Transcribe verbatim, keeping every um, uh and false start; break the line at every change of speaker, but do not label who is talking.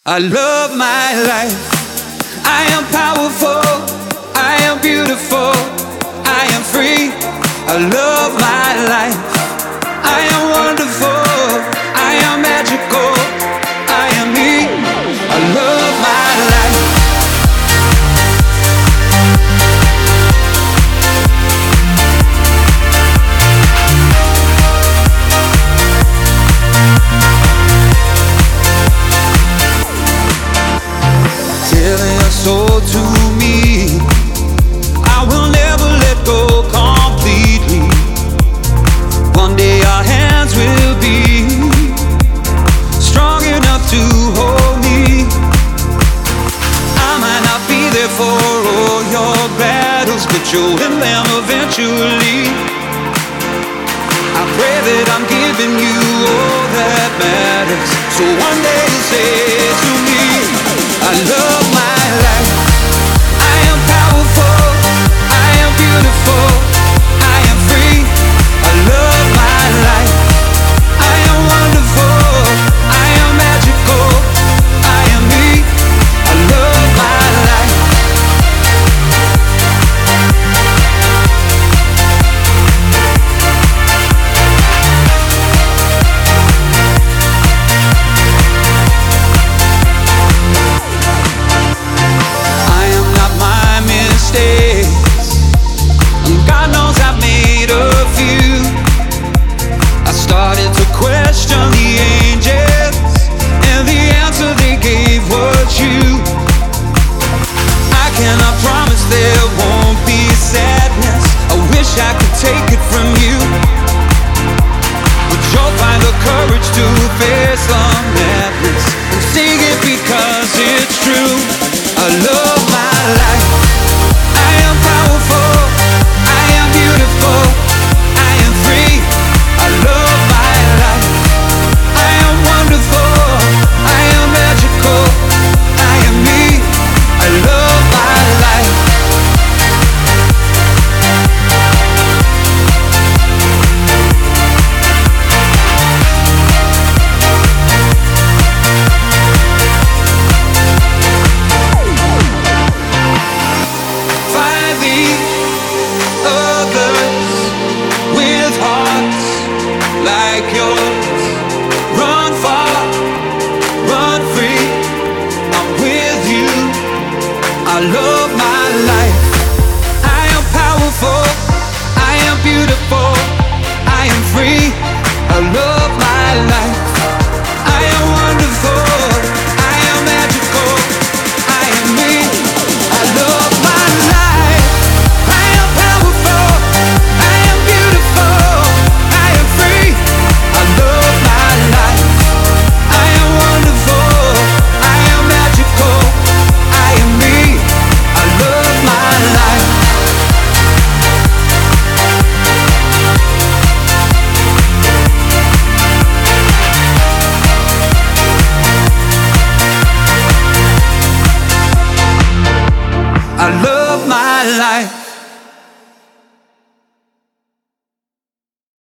I love my life. I am powerful. I am beautiful. I am free. I love my life. I am wonderful. I am magical. I am me. I love my life. Telling your soul to me, I will never let go completely. One day our hands will be strong enough to hold me. I might not be there for all your battles, but you'll win them eventually. I pray that I'm giving you all that matters, so one day you say to me, I love my life. I am powerful. I am beautiful. I am free. I love my life. I am wonderful. I am magical. I am me. I love my life. I am not my mistakes, and God knows I've made a few. I started to question the angels, and the answer they gave was you. I cannot promise there won't be sadness. I wish I could take it from you, but you'll find the courage to face the madness and sing it because it's true. I love my life. I am powerful. I am beautiful. I am free. I love my life. I am wonderful. I am magical. I am me. I love my life. Find the others with hearts like yours. Run far, run free. I'm with you. I love my life. I am powerful. I am beautiful.